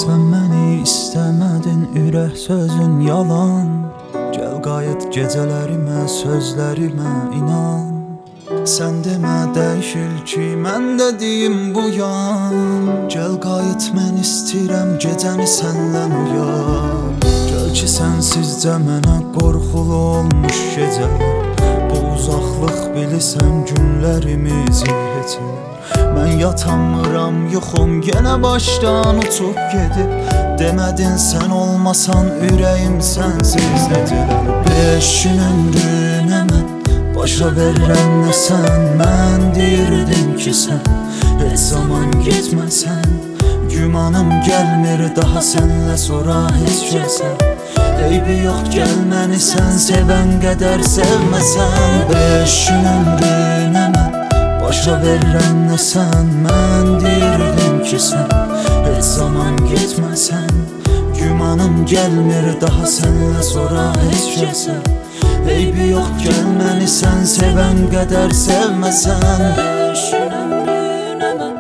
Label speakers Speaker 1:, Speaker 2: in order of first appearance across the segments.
Speaker 1: Sən məni istəmədin, ürək sözün yalan. Gəl qayıt gecələrimə, sözlərimə inan. Sən demə dəyişil ki, mən dediyim bu yan. Gəl qayıt, mən istəyirəm gecəni sənlən uyan. Gəl ki, sənsizcə mənə qorxulu olmuş gecələr. Bu uzaqlıq bilirsən günlərimizi heçər. Mən yatamıram, yuxum yenə başdan uçub gedib. Demədin sən olmasan ürəyim sənsiz necələr. 5 gün ömrünə mən başa verirəm nə sən. Mən deyirdim ki sən heç zaman getməsən. Gümanım gəlmir daha sənlə sonra heç kəsə. Eybi yox gəl məni sən sevən qədər sevməsən. 5 gün ömrünə mən başa verirəm nə sən. Mən deyirdim ki sən heç zaman getməsən. Gümanım gəlmir daha sənlə sonra heç kəsə. Eybi yox gəl məni sən sevən qədər sevməsən. 5 gün ömrünə mən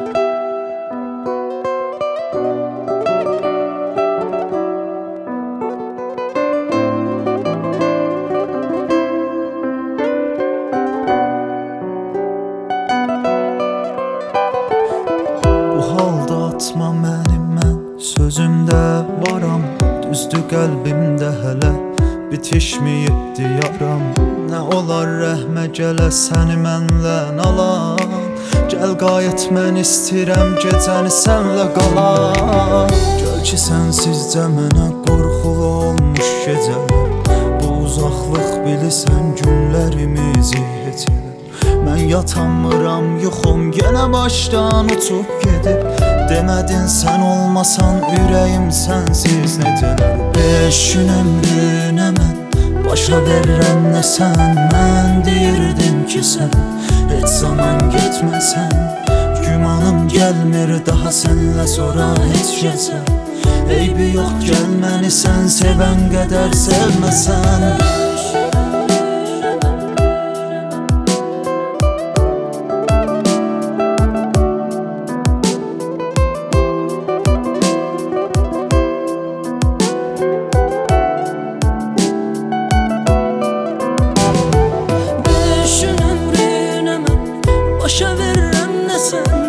Speaker 1: atma mənim, mən sözümdə varam. Düzdür qəlbimdə hələ bitişməyibdi yaram. Nə olar rəhmə gələ səni mənlən alan. Gəl qayıt, mən istəyirəm gecəni sənlə qalan. Gəl ki, sənsizcə mənə qorxulu olmuş gecələr. Bu uzaqlıq bilirsən günlərimizi heç elə. Mən yatamıram, yuxum yenə başdan uçub gedib. Demədin sən olmasan ürəyim sənsiz necələr. 5 gün ömrünə mən başa verirəm nə sən. Mən deyirdim ki sən heç zaman getməsən. Gümanım gəlmir daha sənlə sonra heç kəsə. Eybi yox gəl məni sən sevən qədər sevməsən. Başa verirəm nə sən.